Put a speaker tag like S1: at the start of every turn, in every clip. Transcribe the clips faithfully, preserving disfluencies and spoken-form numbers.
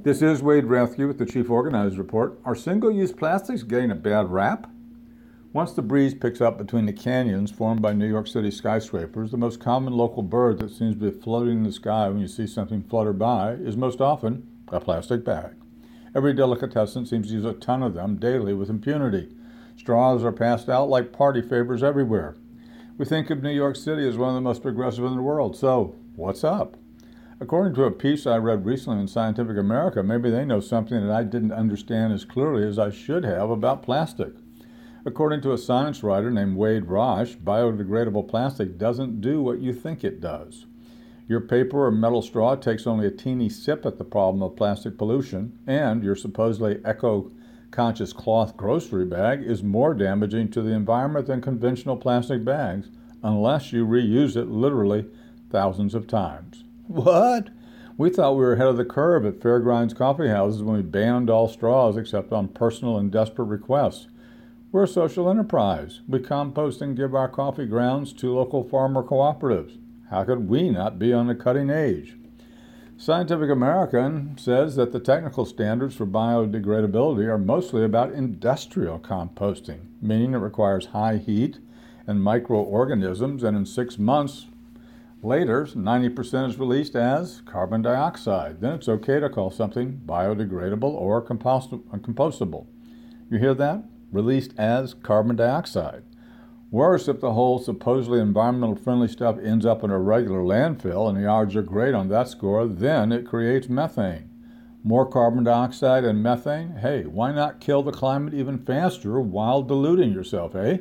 S1: This is Wade Rathke with the Chief Organizer Report. Are single-use plastics getting a bad rap? Once the breeze picks up between the canyons formed by New York City skyscrapers, the most common local bird that seems to be floating in the sky when you see something flutter by is most often a plastic bag. Every delicatessen seems to use a ton of them daily with impunity. Straws are passed out like party favors everywhere. We think of New York City as one of the most progressive in the world, so what's up? According to a piece I read recently in Scientific America, maybe they know something that I didn't understand as clearly as I should have about plastic. According to a science writer named Wade Rosh, biodegradable plastic doesn't do what you think it does. Your paper or metal straw takes only a teeny sip at the problem of plastic pollution, and your supposedly eco-conscious cloth grocery bag is more damaging to the environment than conventional plastic bags, unless you reuse it literally thousands of times. What? We thought we were ahead of the curve at Fairgrinds coffee houses when we banned all straws except on personal and desperate requests. We're a social enterprise. We compost and give our coffee grounds to local farmer cooperatives. How could we not be on the cutting edge? Scientific American says that the technical standards for biodegradability are mostly about industrial composting, meaning it requires high heat and microorganisms, and in six months later, ninety percent is released as carbon dioxide. Then it's okay to call something biodegradable or compostable. You hear that? Released as carbon dioxide. Worse, if the whole supposedly environmental friendly stuff ends up in a regular landfill and the odds are great on that score, then it creates methane. More carbon dioxide and methane? Hey, why not kill the climate even faster while diluting yourself, eh?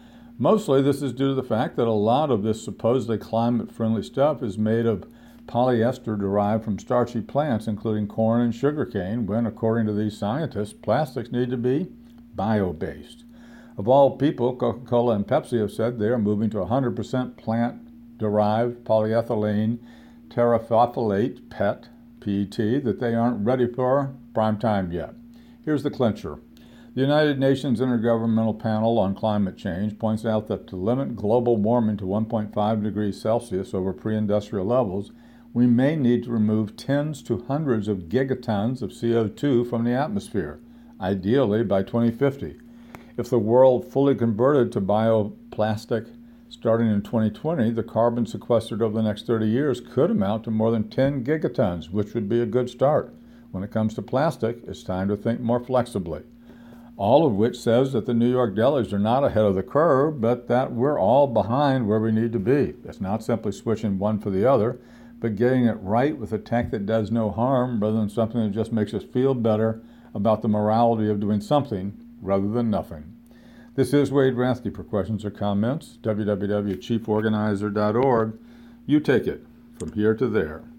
S1: Mostly this is due to the fact that a lot of this supposedly climate-friendly stuff is made of polyester derived from starchy plants, including corn and sugarcane, when, according to these scientists, plastics need to be bio-based. Of all people, Coca-Cola and Pepsi have said they are moving to one hundred percent plant-derived polyethylene terephthalate, P E T, P E T, that they aren't ready for prime time yet. Here's the clincher. The United Nations Intergovernmental Panel on Climate Change points out that to limit global warming to one point five degrees Celsius over pre-industrial levels, we may need to remove tens to hundreds of gigatons of C O two from the atmosphere, ideally by twenty fifty. If the world fully converted to bioplastic starting in twenty twenty, the carbon sequestered over the next thirty years could amount to more than ten gigatons, which would be a good start. When it comes to plastic, it's time to think more flexibly. All of which says that the New York delis are not ahead of the curve, but that we're all behind where we need to be. It's not simply switching one for the other, but getting it right with a tech that does no harm rather than something that just makes us feel better about the morality of doing something rather than nothing. This is Wade Rathke. For questions or comments, w w w dot chief organizer dot org. You take it from here to there.